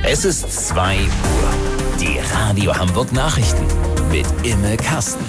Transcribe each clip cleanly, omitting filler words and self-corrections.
Es ist 2 Uhr. Die Radio Hamburg Nachrichten mit Imme Kasten.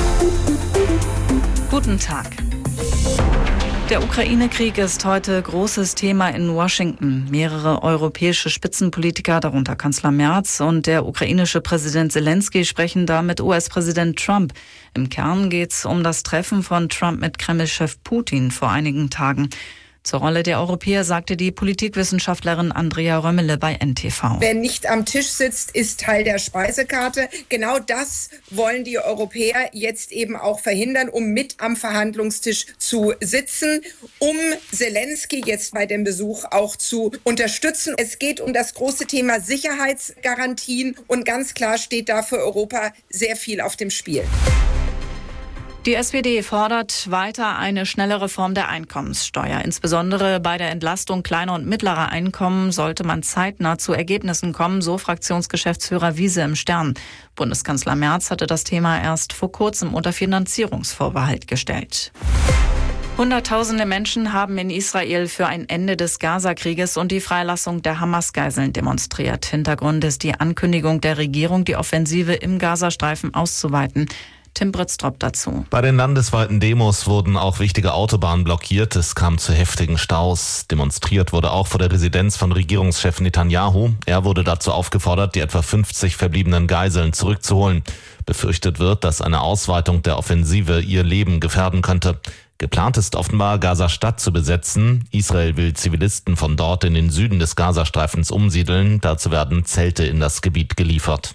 Guten Tag. Der Ukraine-Krieg ist heute großes Thema in Washington. Mehrere europäische Spitzenpolitiker, darunter Kanzler Merz und der ukrainische Präsident Zelensky, sprechen da mit US-Präsident Trump. Im Kern geht es um das Treffen von Trump mit Kreml-Chef Putin vor einigen Tagen. Zur Rolle der Europäer sagte die Politikwissenschaftlerin Andrea Römmele bei NTV. Wer nicht am Tisch sitzt, ist Teil der Speisekarte. Genau das wollen die Europäer jetzt eben auch verhindern, um mit am Verhandlungstisch zu sitzen, um Zelensky jetzt bei dem Besuch auch zu unterstützen. Es geht um das große Thema Sicherheitsgarantien und ganz klar steht da für Europa sehr viel auf dem Spiel. Die SPD fordert weiter eine schnelle Reform der Einkommenssteuer. Insbesondere bei der Entlastung kleiner und mittlerer Einkommen sollte man zeitnah zu Ergebnissen kommen, so Fraktionsgeschäftsführer Wiese im Stern. Bundeskanzler Merz hatte das Thema erst vor kurzem unter Finanzierungsvorbehalt gestellt. Hunderttausende Menschen haben in Israel für ein Ende des Gaza-Krieges und die Freilassung der Hamas-Geiseln demonstriert. Hintergrund ist die Ankündigung der Regierung, die Offensive im Gazastreifen auszuweiten. Tim Britztrup dazu. Bei den landesweiten Demos wurden auch wichtige Autobahnen blockiert. Es kam zu heftigen Staus. Demonstriert wurde auch vor der Residenz von Regierungschef Netanyahu. Er wurde dazu aufgefordert, die etwa 50 verbliebenen Geiseln zurückzuholen. Befürchtet wird, dass eine Ausweitung der Offensive ihr Leben gefährden könnte. Geplant ist offenbar, Gaza-Stadt zu besetzen. Israel will Zivilisten von dort in den Süden des Gazastreifens umsiedeln. Dazu werden Zelte in das Gebiet geliefert.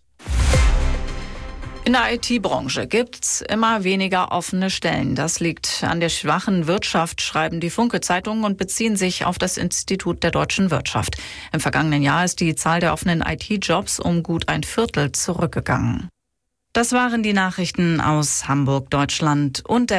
In der IT-Branche gibt's immer weniger offene Stellen. Das liegt an der schwachen Wirtschaft, schreiben die Funke-Zeitungen und beziehen sich auf das Institut der deutschen Wirtschaft. Im vergangenen Jahr ist die Zahl der offenen IT-Jobs um gut 1/4 zurückgegangen. Das waren die Nachrichten aus Hamburg, Deutschland und der